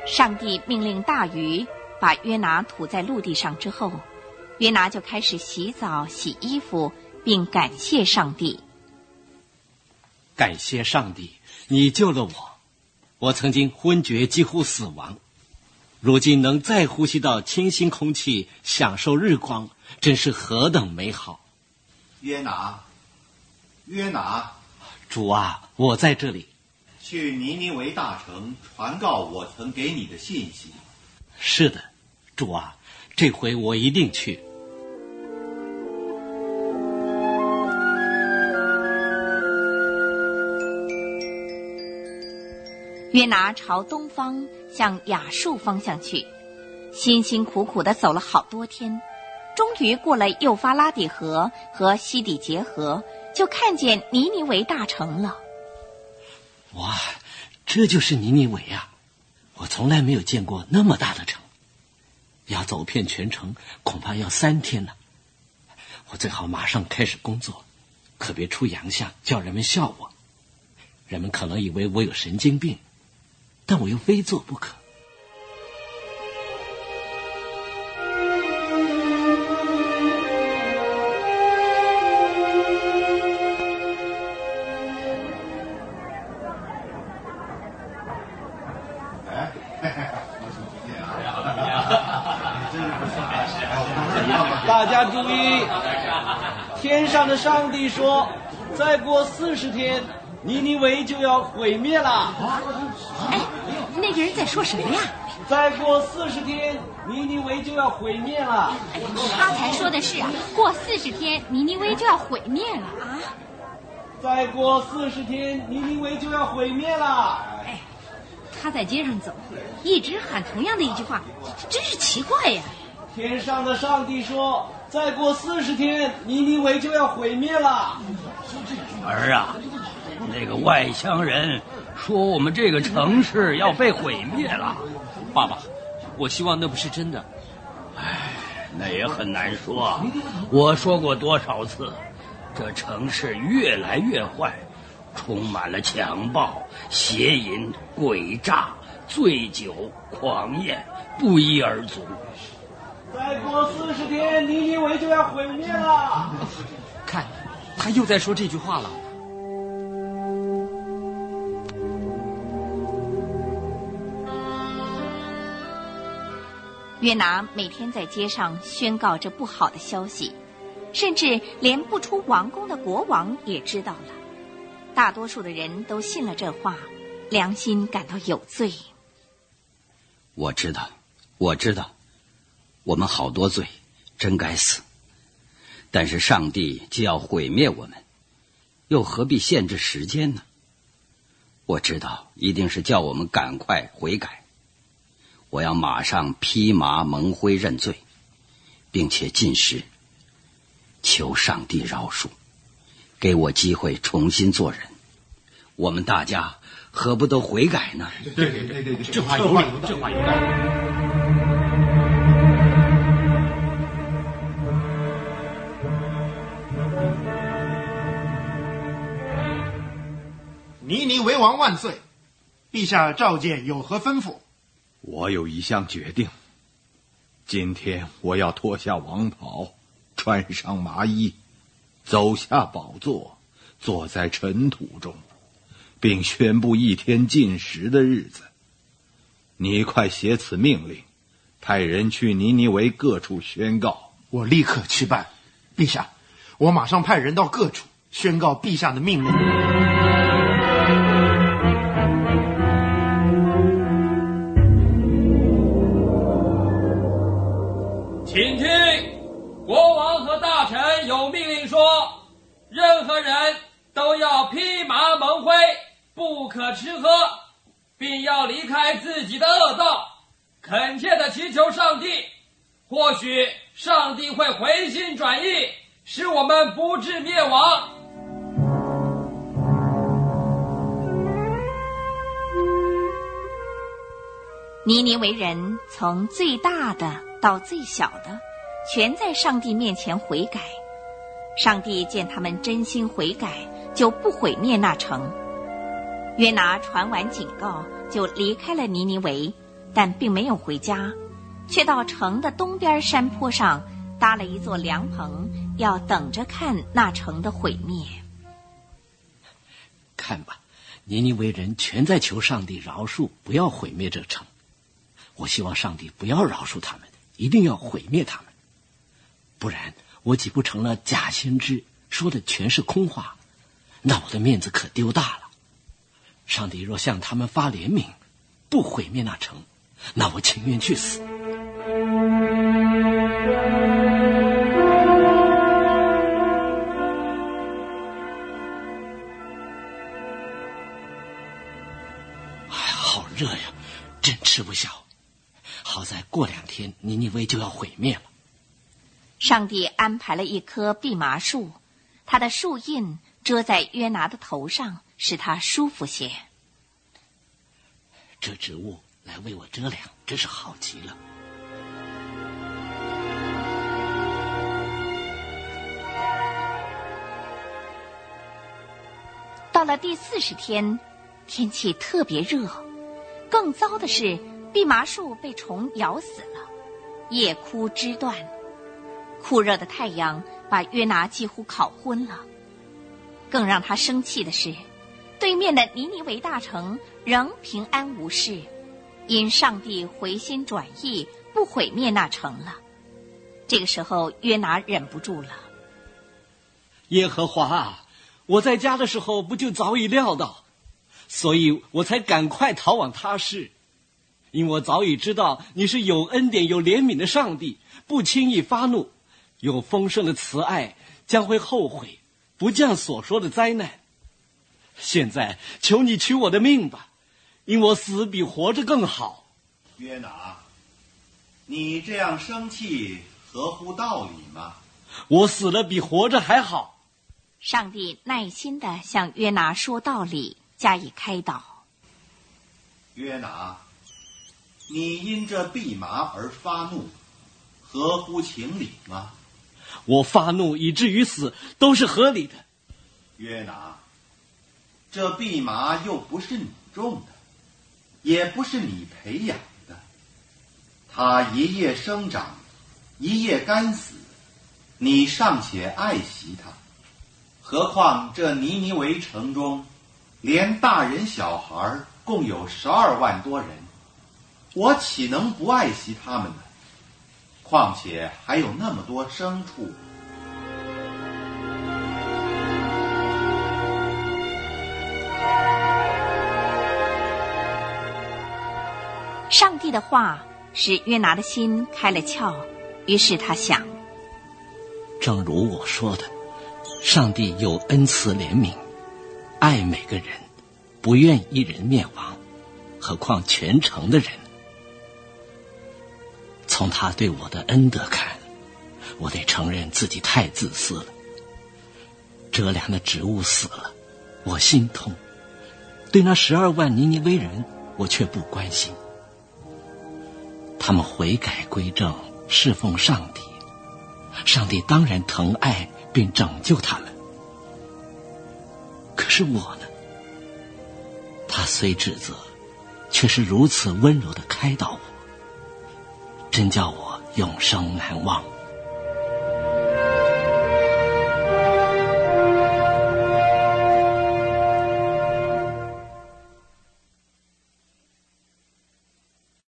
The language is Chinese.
上帝命令大鱼把约拿吐在陆地上之后，约拿就开始洗澡、洗衣服，并感谢上帝。 感谢上帝，你救了我。我曾经昏厥，几乎死亡，如今能再呼吸到清新空气，享受日光，真是何等美好。 约拿，约拿， 主啊，我在这里。 去尼尼微大城传告我曾给你的信息。 是的，主啊，这回我一定去。 约拿朝东方向亚述方向去，辛辛苦苦地走了好多天，终于过了幼发拉底河和西底结河，就看见尼尼微大城了。 哇，这就是尼尼微啊！我从来没有见过那么大的城，要走遍全城恐怕要3天呢。我最好马上开始工作，可别出洋相，叫人们笑我。人们可能以为我有神经病，但我又非做不可。 大家注意，天上的上帝说，再过40天，尼尼微就要毁灭了。 哎，那个人在说什么呀？ 再过40天，尼尼微就要毁灭了。 他才说的是啊，过40天，尼尼微就要毁灭了啊！ 再过40天，尼尼微就要毁灭了。 哎，他在街上走，一直喊同样的一句话，真是奇怪呀。 天上的上帝说，再过40天，尼尼微就要毁灭了。 儿啊，那个外乡人说我们这个城市要被毁灭了。 爸爸，我希望那不是真的。 唉，那也很难说。我说过多少次，这城市越来越坏，充满了强暴、邪淫、诡诈、醉酒、狂宴，不一而足。 再过40天，尼尼微就要毁灭了。 看，他又在说这句话了。 约拿每天在街上宣告着不好的消息，甚至连不出王宫的国王也知道了。大多数的人都信了这话，良心感到有罪。 我知道，我们好多罪，真该死。但是上帝既要毁灭我们，又何必限制时间呢？我知道一定是叫我们赶快悔改。我要马上披麻蒙灰认罪，并且禁食，求上帝饶恕，给我机会重新做人。我们大家何不都悔改呢？ 对，这话有理，这话有道理。 尼尼微王万岁！陛下召见有何吩咐？ 我有一项决定，今天我要脱下王袍，穿上麻衣，走下宝座，坐在尘土中，并宣布1天禁食的日子。你快写此命令，派人去尼尼微各处宣告。 我立刻去办。陛下，我马上派人到各处宣告陛下的命令。 请听，国王和大臣有命令说，任何人都要披麻蒙灰，不可吃喝，并要离开自己的恶道，恳切地祈求上帝，或许上帝会回心转意，使我们不致灭亡。 尼尼微人从最大的到最小的，全在上帝面前悔改。上帝见他们真心悔改，就不毁灭那城。约拿传完警告，就离开了尼尼微， 但并没有回家，却到城的东边山坡上搭了一座凉棚，要等着看那城的毁灭。 看吧，尼尼微人全在求上帝饶恕，不要毁灭这城。我希望上帝不要饶恕他们，一定要毁灭他们，不然我岂不成了假先知，说的全是空话？那我的面子可丢大了。上帝若向他们发怜悯，不毁灭那城，那我情愿去死。哎，好热呀，真吃不消。好在过2天尼尼微就要毁灭了。 上帝安排了一棵蓖麻树，它的树荫遮在约拿的头上，使他舒服些。 这植物来为我遮凉，真是好极了。 到了第40天，天气特别热，更糟的是蓖麻树被虫咬死了，叶枯枝断。酷热的太阳把约拿几乎烤昏了。更让他生气的是，对面的尼尼微大城仍平安无事，因上帝回心转意，不毁灭那城了。这个时候约拿忍不住了。 耶和华啊，我在家的时候不就早已料到，所以我才赶快逃往他施。因我早已知道你是有恩典有怜悯的上帝，不轻易发怒，有丰盛的慈爱，将会后悔，不降所说的灾难。现在求你取我的命吧，因我死比活着更好。 约拿，你这样生气合乎道理吗？ 我死了比活着还好。 上帝耐心地向约拿说道理，加以开导。 约拿，你因这蓖麻而发怒，合乎情理吗？ 我发怒以至于死，都是合理的。 约拿，这蓖麻又不是你种的，也不是你培养的，它一夜生长，一夜干死，你尚且爱惜它，何况这尼尼微城中，连大人小孩共有12万多人，我岂能不爱惜他们呢？况且还有那么多牲畜。 上帝的话使约拿的心开了窍，于是他想， 正如我说的，上帝有恩慈怜悯，爱每个人，不愿一人灭亡，何况全城的人。从他对我的恩德看，我得承认自己太自私了。遮凉的植物死了，我心痛；对那12万尼尼微人，我却不关心。他们悔改归正，侍奉上帝，上帝当然疼爱并拯救他们。可是我呢？他虽指责，却是如此温柔地开导我，真叫我永生难忘。